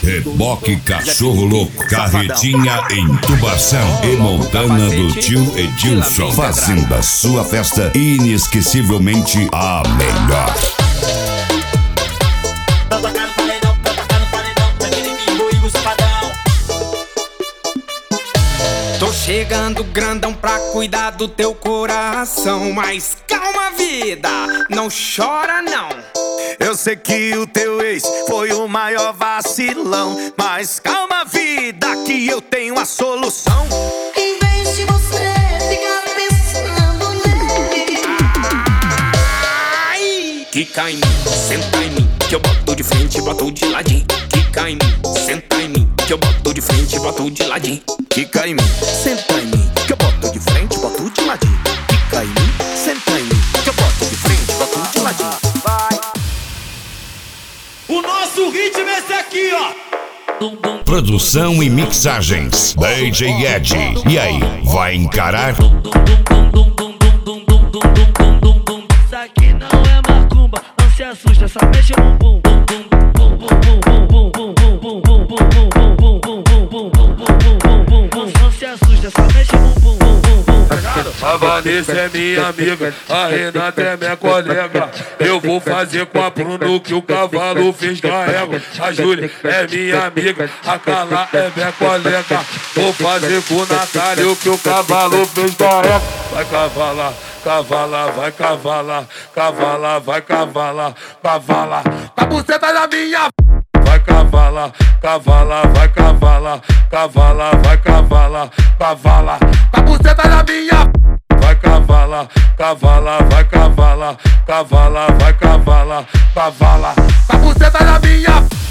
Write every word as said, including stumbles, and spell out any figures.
Reboque Cachorro Louco, Carretinha em Tubação e Montana do tio Edilson, fazendo a sua festa inesquecivelmente a melhor. Tô chegando grandão pra cuidar do teu coração, mas calma vida, não chora não. Eu sei que o teu ex foi o maior vacilão, mas calma vida, que eu tenho a solução. Em vez de você ficar pensando nele, Ai! Quica em mim, senta em mim, que eu boto de frente e boto de ladinho. Quica em mim, senta em mim, que eu boto de frente e boto de ladinho. Quica em mim, senta em mim, que eu boto de frente e boto de ladinho. Quica em mim, senta em mim, que eu boto de frente e boto de ladinho. Vai. O nosso ritmo é esse aqui, ó. Produção e mixagens D J Ed. E aí, vai encarar? Isso aqui não é macumba, não se assusta, só mexe o bumbum. Não se assusta, só mexe o bumbum. A Vanessa é minha amiga, a Renata é minha colega. Eu vou fazer com a Bruno que o cavalo fez da égua. A Júlia é minha amiga, a Carla é minha colega. Vou fazer com o Natália o que o cavalo fez da égua. Vai cavalar, cavalar, vai cavalar, cavalar, vai cavalar, cavalar. A buceta da minha vai cavalar, cavalar, vai cavalar, cavalar, vai cavalar, cavalar. A buceta da minha vai cavalar, cavalar, vai cavalar, cavalar, vai cavalar, cavalar. A buceta da minha